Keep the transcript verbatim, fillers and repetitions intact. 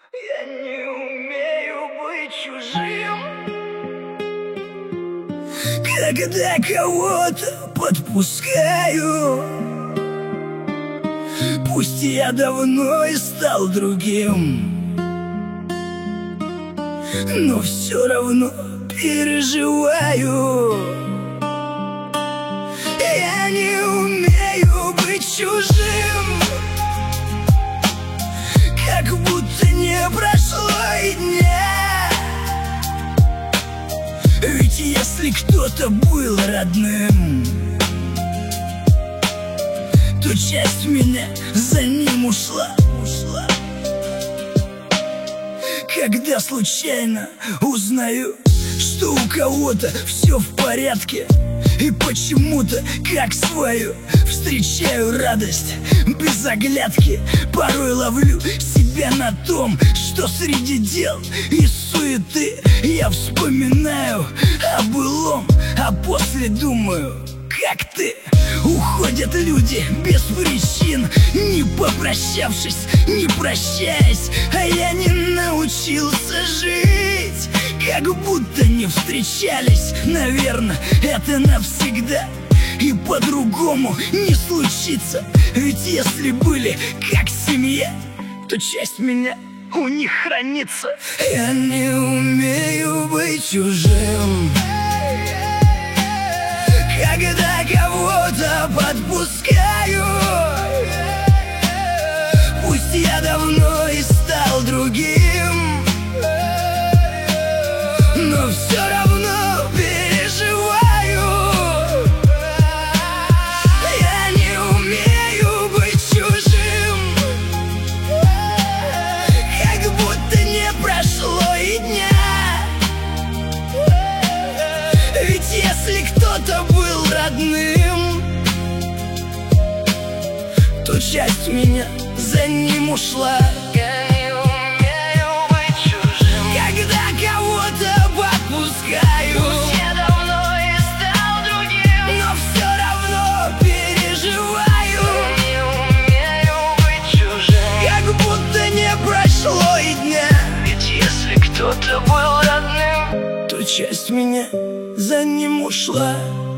Я не умею быть чужим, когда кого-то подпускаю. Пусть я давно и стал другим, но все равно переживаю. Я не умею быть чужим, как будто не прошло и дня. Ведь если кто-то был родным, то часть меня за ним ушла, ушла. Когда случайно узнаю, что у кого-то все в порядке, и почему-то, как свою, встречаю радость без оглядки. Порой ловлю себя на том, что среди дел и суеты я вспоминаю о былом, а после думаю, как ты. Уходят люди без причин, не попрощавшись, не прощаясь, а я не научился жить, как будто не встречались. Наверное, это навсегда и по-другому не случится. Ведь если были как семья, то часть меня у них хранится. Я не умею быть чужим, когда кого-то подпускаю. Пусть я давно и стал другим, но все равно переживаю. Я не умею быть чужим, как будто не прошло и дня. Ведь если кто-то был родным, то часть меня за ним ушла. Я не умею быть чужим, когда кого-то подпускаю. Пусть я давно и стал другим, но все равно переживаю. Не умею быть чужим, как будто не прошло и дня. Ведь если кто-то был родным, то часть меня за ним ушла.